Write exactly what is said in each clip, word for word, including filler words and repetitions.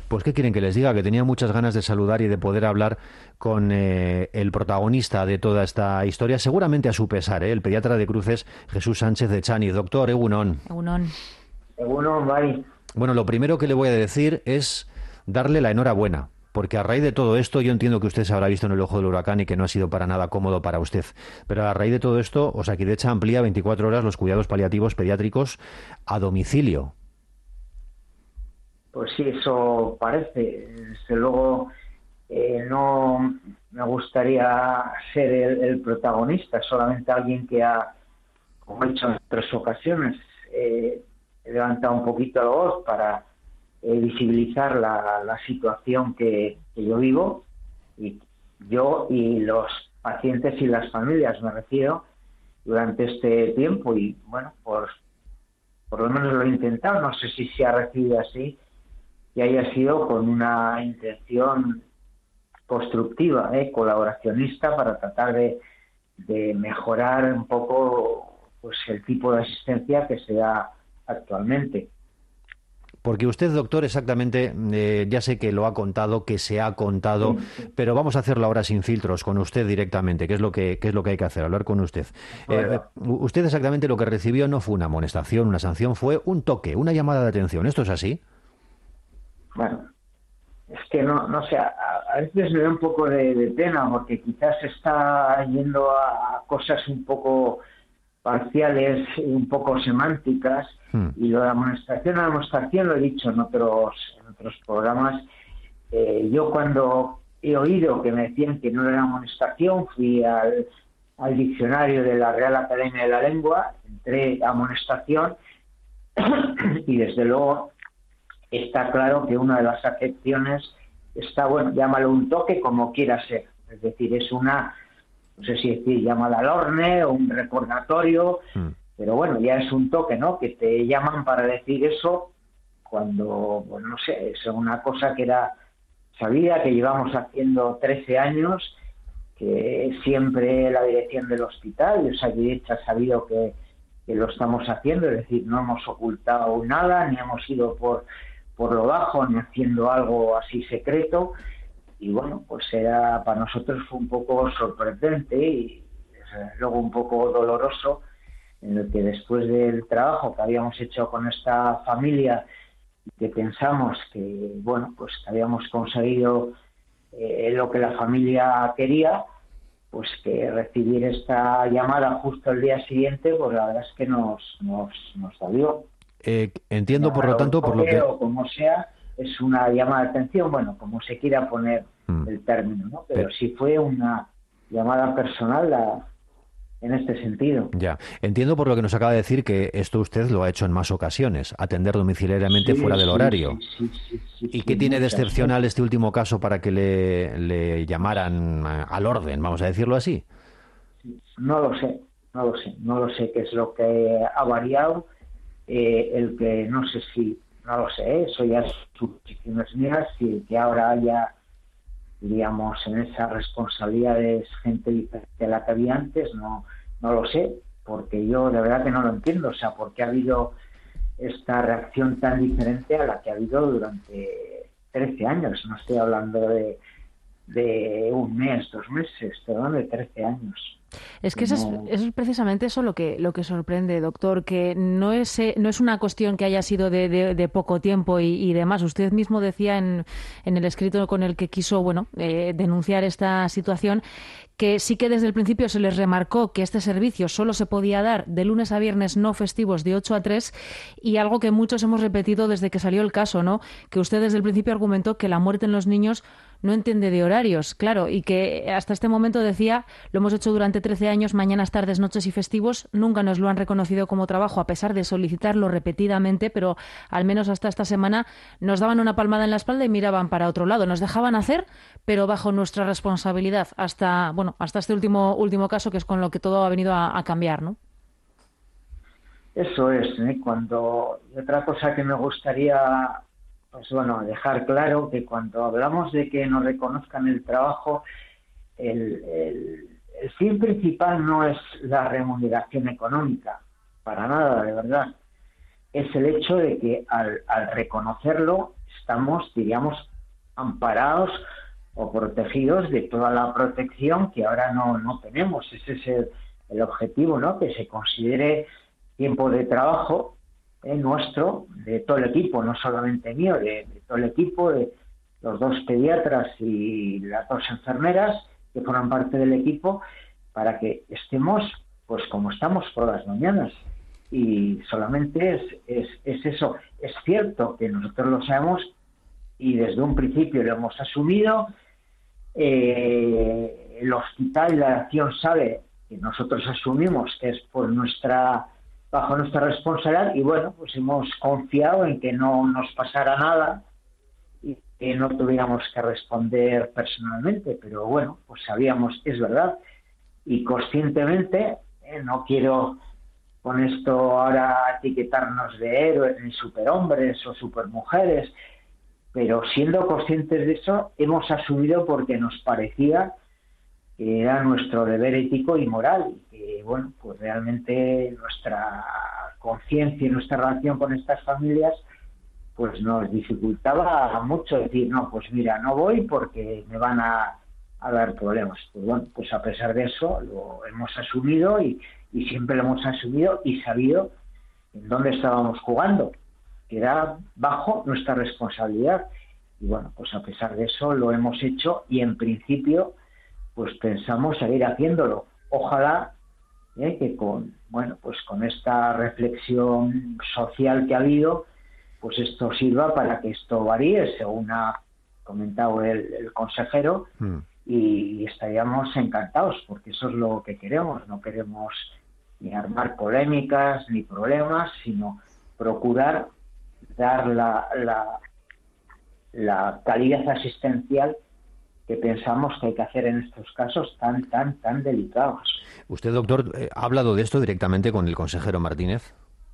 Pues ¿qué quieren que les diga? Que tenía muchas ganas de saludar y de poder hablar con eh, el protagonista de toda esta historia, seguramente a su pesar, ¿eh? El pediatra de cruces, Jesús Sánchez de Chani. Doctor, egunon. Egunon. Seguro, Mari. Bueno, lo primero que le voy a decir es darle la enhorabuena, porque a raíz de todo esto, yo entiendo que usted se habrá visto en el ojo del huracán y que no ha sido para nada cómodo para usted, pero a raíz de todo esto, Osakidetza amplía veinticuatro horas los cuidados paliativos pediátricos a domicilio. Pues sí, eso parece. Desde luego, eh, no me gustaría ser el, el protagonista, solamente alguien que ha, como he hecho en tres ocasiones, eh, he levantado un poquito la voz para eh, visibilizar la, la situación que, que yo vivo, y yo y los pacientes y las familias, me refiero, durante este tiempo. Y bueno, por, por lo menos lo he intentado, no sé si se ha recibido así, que haya sido con una intención constructiva, ¿eh? colaboracionista, para tratar de, de mejorar un poco pues el tipo de asistencia que se da actualmente. Porque usted, doctor, exactamente, eh, ya sé que lo ha contado, que se ha contado, Sí, sí. pero vamos a hacerlo ahora sin filtros, con usted directamente, que es lo que, que es lo que hay que hacer, hablar con usted. Bueno. Eh, usted exactamente lo que recibió no fue una amonestación, una sanción, fue un toque, una llamada de atención. ¿Esto es así? Bueno, es que no, no sé, a, a veces me da un poco de, de pena, porque quizás se está yendo a, a cosas un poco parciales y un poco semánticas, Hmm. y lo de amonestación, la amonestación lo he dicho en otros, en otros programas. Eh, yo cuando he oído que me decían que no era amonestación, fui al, al diccionario de la Real Academia de la Lengua, entré a amonestación y desde luego está claro que una de las acepciones está, bueno, llámalo un toque como quiera ser, es decir, es una, no sé si decir, llámala al horne o un recordatorio, mm. pero bueno, ya es un toque, ¿no? Que te llaman para decir eso cuando, pues no sé, es una cosa que era sabida, que llevamos haciendo trece años, que siempre la dirección del hospital, y Osakidetza ha sabido que, que lo estamos haciendo, es decir, no hemos ocultado nada, ni hemos ido por por lo bajo, ni haciendo algo así secreto. Y bueno, pues era, para nosotros fue un poco sorprendente y luego un poco doloroso, en el que después del trabajo que habíamos hecho con esta familia, que pensamos que, bueno, pues que habíamos conseguido eh, lo que la familia quería, pues que recibir esta llamada justo el día siguiente, pues la verdad es que nos, nos, nos dolió. Eh, entiendo, por lo tanto, por lo que... O como sea, es una llamada de atención, bueno, como se quiera poner mm. el término, ¿no? Pero, Pero sí fue una llamada personal la, en este sentido. Ya, entiendo por lo que nos acaba de decir que esto usted lo ha hecho en más ocasiones, atender domiciliariamente sí, fuera del sí, horario. Sí, sí, sí, sí, ¿Y sí, qué tiene de excepcional veces. este último caso para que le, le llamaran al orden, vamos a decirlo así? No lo sé, no lo sé, no lo sé qué es lo que ha variado. Eh, el que no sé si, no lo sé, eso ya es suposiciones mías, y que ahora haya, diríamos, en esas responsabilidades gente diferente a la que había antes, no, no lo sé, porque yo de verdad que no lo entiendo, o sea, ¿por qué ha habido esta reacción tan diferente a la que ha habido durante trece años? No estoy hablando de, de un mes, dos meses, estoy hablando de trece años. Es que eso es, eso es precisamente eso lo que lo que sorprende, doctor, que no es no es una cuestión que haya sido de, de, de poco tiempo y, y demás. Usted mismo decía en, en el escrito con el que quiso bueno eh, denunciar esta situación, que sí que desde el principio se les remarcó que este servicio solo se podía dar de lunes a viernes no festivos de ocho a tres, y algo que muchos hemos repetido desde que salió el caso, ¿no? Que usted desde el principio argumentó que la muerte en los niños no entiende de horarios, claro, y que hasta este momento decía, lo hemos hecho durante trece años, mañanas, tardes, noches y festivos, nunca nos lo han reconocido como trabajo a pesar de solicitarlo repetidamente, pero al menos hasta esta semana nos daban una palmada en la espalda y miraban para otro lado, nos dejaban hacer, pero bajo nuestra responsabilidad, hasta bueno, hasta este último último caso, que es con lo que todo ha venido a, a cambiar, ¿no? Eso es, ¿eh? Cuando otra cosa que me gustaría, pues bueno, dejar claro, que cuando hablamos de que nos reconozcan el trabajo, el, el, el fin principal no es la remuneración económica, para nada, de verdad. Es el hecho de que al, al reconocerlo estamos, diríamos, amparados o protegidos de toda la protección que ahora no, no tenemos. Ese es el, el objetivo, ¿no? Que se considere tiempo de trabajo eh, nuestro, de todo el equipo, no solamente mío, de, de todo el equipo, de los dos pediatras y las dos enfermeras que forman parte del equipo, para que estemos pues como estamos por las mañanas. Y solamente es, es, es eso. Es cierto que nosotros lo sabemos y desde un principio lo hemos asumido. Eh, el hospital y la acción sabe que nosotros asumimos que es por nuestra bajo nuestra responsabilidad, y bueno, pues hemos confiado en que no nos pasara nada y que no tuviéramos que responder personalmente, pero bueno, pues sabíamos, es verdad, y conscientemente, eh, no quiero con esto ahora etiquetarnos de héroes ni superhombres o supermujeres, pero siendo conscientes de eso, hemos asumido porque nos parecía que era nuestro deber ético y moral, y que, bueno, pues realmente nuestra conciencia y nuestra relación con estas familias pues nos dificultaba mucho decir, no, pues mira, no voy porque me van a, a dar problemas. Pues bueno, pues a pesar de eso lo hemos asumido y, y siempre lo hemos asumido y sabido en dónde estábamos jugando, que era bajo nuestra responsabilidad. Y bueno, pues a pesar de eso lo hemos hecho y en principio pues pensamos seguir haciéndolo. Ojalá eh, que con bueno pues con esta reflexión social que ha habido, pues esto sirva para que esto varíe, según ha comentado el, el consejero, mm. y estaríamos encantados, porque eso es lo que queremos. No queremos ni armar polémicas ni problemas, sino procurar dar la, la, la calidad asistencial que pensamos que hay que hacer en estos casos tan, tan, tan delicados. ¿Usted, doctor, ha hablado de esto directamente con el consejero Martínez?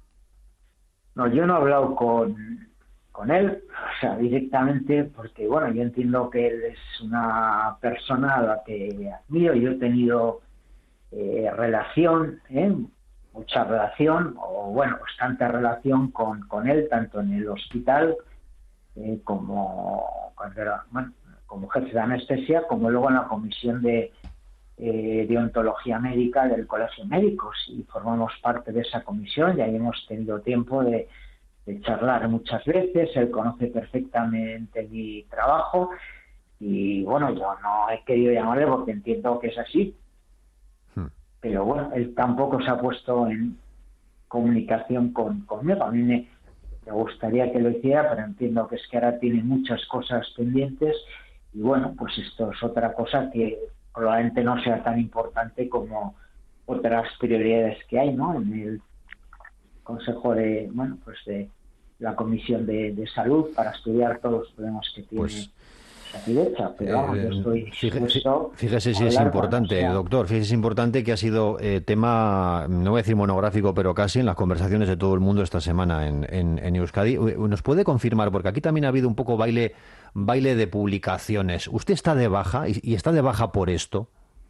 No, yo no he hablado con, con él, o sea, directamente, porque, bueno, yo entiendo que él es una persona a la que admiro. Yo he tenido eh, relación, ¿eh? mucha relación, o bueno, bastante relación con, con él, tanto en el hospital eh, como cuando era, bueno, como jefe de anestesia, como luego en la comisión de eh, de ontología médica del Colegio de Médicos, y formamos parte de esa comisión y ahí hemos tenido tiempo de, de charlar muchas veces. Él conoce perfectamente mi trabajo y bueno, yo no he querido llamarle porque entiendo que es así, hmm. pero bueno, él tampoco se ha puesto en comunicación con, conmigo. A mí me, me gustaría que lo hiciera, pero entiendo que es que ahora tiene muchas cosas pendientes y bueno, pues esto es otra cosa que probablemente no sea tan importante como otras prioridades que hay, ¿no? En el Consejo de, bueno, pues de la Comisión de, de Salud para estudiar todos los problemas que tiene pues, Osakidetza. Pero vamos, eh, yo estoy fíjese, fíjese si es importante, doctor, fíjese si es importante que ha sido eh, tema, no voy a decir monográfico, pero casi en las conversaciones de todo el mundo esta semana en, en, en Euskadi. ¿Nos puede confirmar? Porque aquí también ha habido un poco baile baile de publicaciones. ¿Usted está de baja y, y está de baja por esto?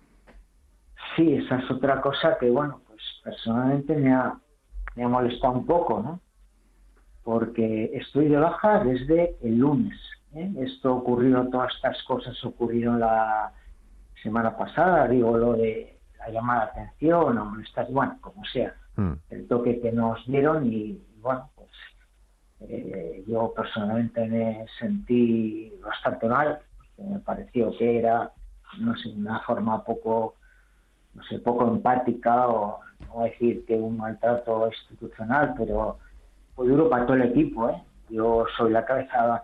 Sí, esa es otra cosa que, bueno, pues personalmente me ha, me ha molestado un poco, ¿no? Porque estoy de baja desde el lunes, ¿eh? Esto ocurrió, todas estas cosas ocurrieron la semana pasada, digo, lo de la llamada de atención o molestar, bueno, como sea, mm. el toque que nos dieron y, bueno, pues Eh, yo personalmente me sentí bastante mal, me pareció que era, no sé, una forma poco, no sé, poco empática, o no voy a decir que un maltrato institucional, pero fue duro para todo el equipo, ¿eh? Yo soy la cabeza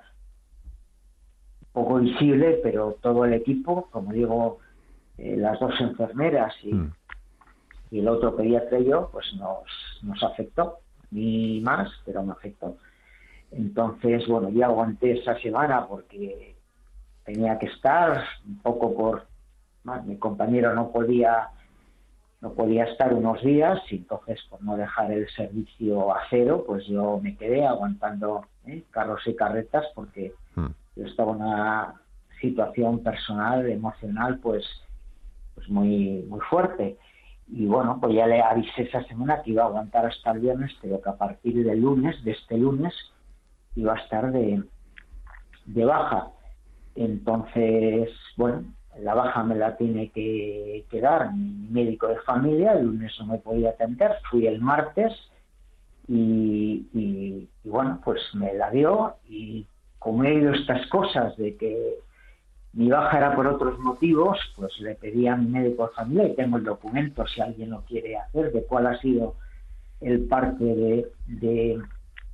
poco visible, pero todo el equipo, como digo, eh, las dos enfermeras y, mm. y el otro pediatra y yo, pues nos, nos afectó, ni más, pero me afectó. Entonces, bueno, yo aguanté esa semana porque tenía que estar un poco por... Más, mi compañero no podía no podía estar unos días y entonces por no dejar el servicio a cero, pues yo me quedé aguantando ¿eh? carros y carretas porque mm. yo estaba en una situación personal, emocional, pues pues muy muy fuerte. Y bueno, pues ya le avisé esa semana que iba a aguantar hasta el viernes, pero que a partir del lunes, de este lunes, iba a estar de, de baja. Entonces, bueno, la baja me la tiene que, que dar mi médico de familia. El lunes no me podía atender, fui el martes y, y, y bueno, pues me la dio, y como he oído estas cosas de que mi baja era por otros motivos, pues le pedí a mi médico de familia, y tengo el documento si alguien lo quiere hacer, de cuál ha sido el parte de, de,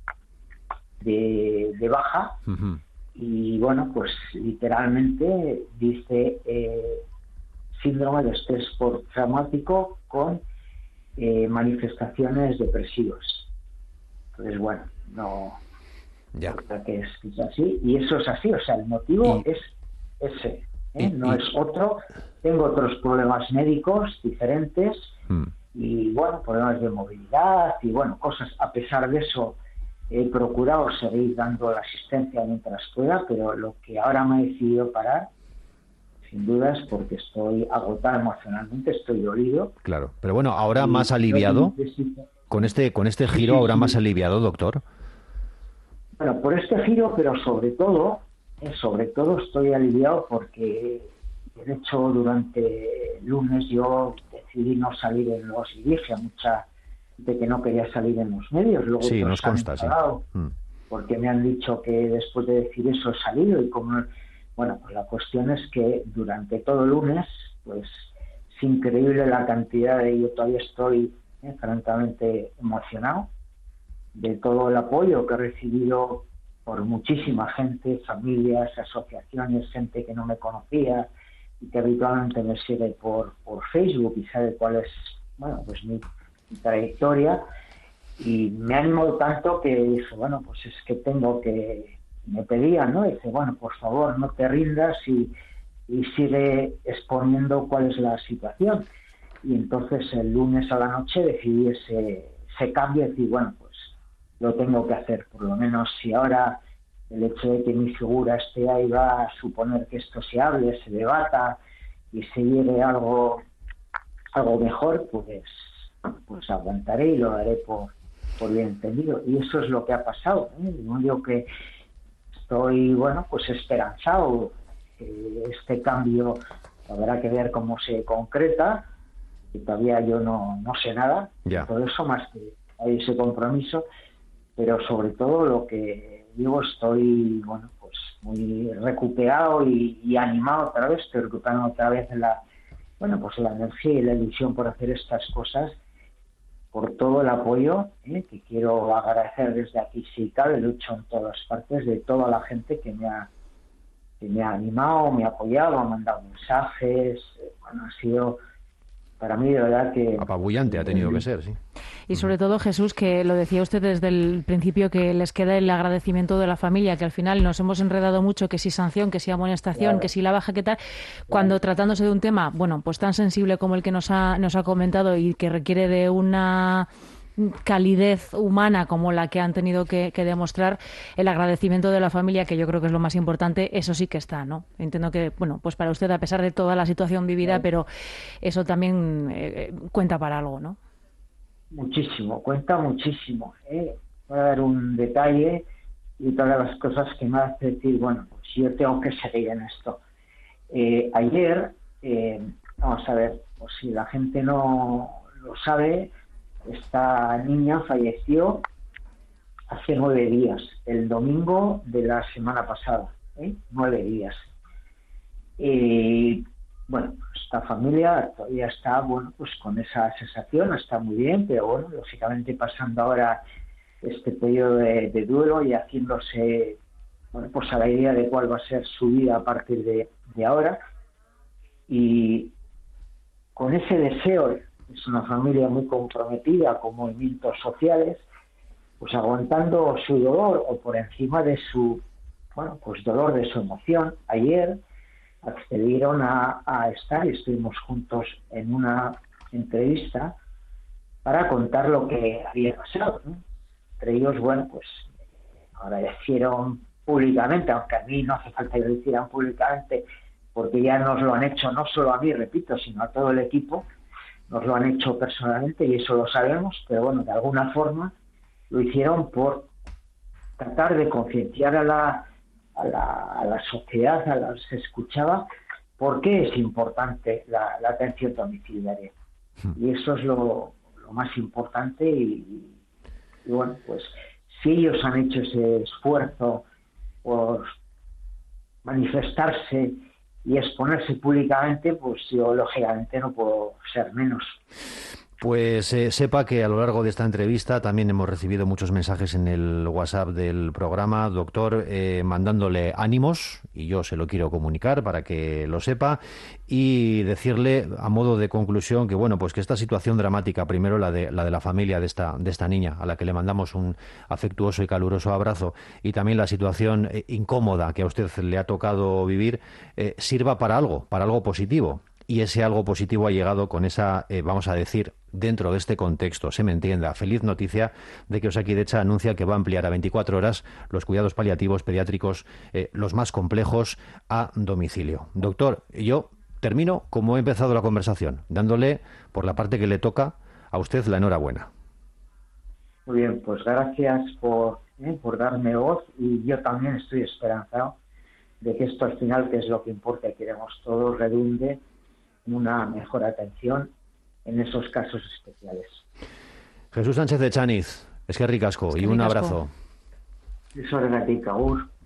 de, de baja. Uh-huh. Y bueno, pues literalmente dice eh, síndrome de estrés postraumático con eh, manifestaciones depresivas. Entonces, bueno, no... Ya. Que es, es así, y eso es así, o sea, el motivo y, es ese, ¿eh? y, no y, es otro. Tengo otros problemas médicos diferentes, hmm. y bueno, problemas de movilidad y bueno, cosas. A pesar de eso, he procurado seguir dando la asistencia mientras pueda, pero lo que ahora me he decidido parar, sin duda, es porque estoy agotado emocionalmente, estoy dolido. Claro, pero bueno, ahora más aliviado, con este, con este giro, ahora más aliviado, doctor. Bueno, por este giro, pero sobre todo, eh, sobre todo estoy aliviado porque, de hecho, durante el lunes yo decidí no salir en los, y dije a mucha gente que no quería salir en los medios. Luego sí, nos consta, sí. Porque me han dicho que después de decir eso he salido, y como, bueno, pues la cuestión es que durante todo el lunes, pues es increíble la cantidad de, yo todavía estoy eh, francamente emocionado de todo el apoyo que he recibido por muchísima gente, familias, asociaciones, gente que no me conocía y que habitualmente me sigue por, por Facebook y sabe cuál es, bueno, pues mi, mi trayectoria, y me animó tanto que dije, bueno, pues es que tengo que, me pedían, ¿no? Y dice, bueno, por favor, no te rindas y, y sigue exponiendo cuál es la situación. Y entonces el lunes a la noche decidí ese, ese cambio, y decir, bueno, pues lo tengo que hacer, por lo menos si ahora el hecho de que mi figura esté ahí va a suponer que esto se hable, se debata y se llegue a algo, algo mejor, pues, pues aguantaré y lo haré por, por bien entendido. Y eso es lo que ha pasado, ¿eh? No digo que estoy, bueno, pues esperanzado. Eh, este cambio habrá que ver cómo se concreta, y todavía yo no, no sé nada, yeah. Todo eso, más que hay ese compromiso. Pero sobre todo lo que digo, estoy, bueno, pues muy recuperado y, y animado otra vez, estoy recuperando otra vez la, bueno, pues la energía y la ilusión por hacer estas cosas, por todo el apoyo, ¿eh? que quiero agradecer desde aquí, si cabe, lo he hecho en todas partes, de toda la gente que me ha, que me ha animado, me ha apoyado, ha mandado mensajes, bueno, ha sido... Para mí, de verdad que... apabullante ha tenido que ser, sí. Y sobre todo, Jesús, que lo decía usted desde el principio, que les queda el agradecimiento de la familia, que al final nos hemos enredado mucho, que si sanción, que si amonestación, claro. que si la baja, que tal, claro. Cuando tratándose de un tema, bueno, pues tan sensible como el que nos ha, nos ha comentado y que requiere de una calidez humana como la que han tenido que, que demostrar, el agradecimiento de la familia, que yo creo que es lo más importante, eso sí que está, ¿no? Entiendo que, bueno, pues para usted, a pesar de toda la situación vivida, sí. pero eso también eh, cuenta para algo, ¿no? Muchísimo, cuenta muchísimo, ¿eh? Voy a dar un detalle y todas las cosas que me hace decir, bueno, pues yo tengo que seguir en esto. Eh, ayer, eh, vamos a ver, pues si la gente no lo sabe, esta niña falleció hace nueve días, el domingo de la semana pasada, ¿eh? Nueve días. Y bueno, esta familia todavía está, bueno, pues con esa sensación, está muy bien, pero bueno, lógicamente pasando ahora este periodo de, de duelo y haciéndose, bueno, pues a la idea de cuál va a ser su vida a partir de, de ahora. Y con ese deseo, es una familia muy comprometida con movimientos sociales, pues aguantando su dolor o por encima de su, bueno, pues dolor de su emoción. Ayer accedieron a, a estar y estuvimos juntos en una entrevista para contar lo que había pasado, ¿no? Entre ellos, bueno, pues agradecieron públicamente, aunque a mí no hace falta que lo hicieran públicamente, porque ya nos lo han hecho, no solo a mí, repito, sino a todo el equipo, nos lo han hecho personalmente y eso lo sabemos, pero bueno, de alguna forma lo hicieron por tratar de concienciar a la, a la, a la sociedad, a las escuchaba, por qué es importante la, la atención domiciliaria. Y eso es lo, lo más importante y, y bueno, pues si ellos han hecho ese esfuerzo por manifestarse y exponerse públicamente, pues yo lógicamente no puedo ser menos. Pues eh, sepa que a lo largo de esta entrevista también hemos recibido muchos mensajes en el WhatsApp del programa, doctor, eh, mandándole ánimos, y yo se lo quiero comunicar para que lo sepa, y decirle a modo de conclusión que bueno, pues que esta situación dramática, primero la de la de la familia de esta de esta niña, a la que le mandamos un afectuoso y caluroso abrazo, y también la situación eh, incómoda que a usted le ha tocado vivir, eh, sirva para algo, para algo positivo. Y ese algo positivo ha llegado con esa, eh, vamos a decir, dentro de este contexto, se me entienda, feliz noticia de que Osakidetza anuncia que va a ampliar a veinticuatro horas los cuidados paliativos pediátricos, eh, los más complejos, a domicilio. Doctor, yo termino como he empezado la conversación, dándole, por la parte que le toca, a usted la enhorabuena. Muy bien, pues gracias por, eh, por darme voz, y yo también estoy esperanzado de que esto al final, que es lo que importa y queremos todos, redunde una mejor atención en esos casos especiales. Jesús Sánchez de Chaniz, eskerrik asko y un abrazo. Eso es de ti, Agur.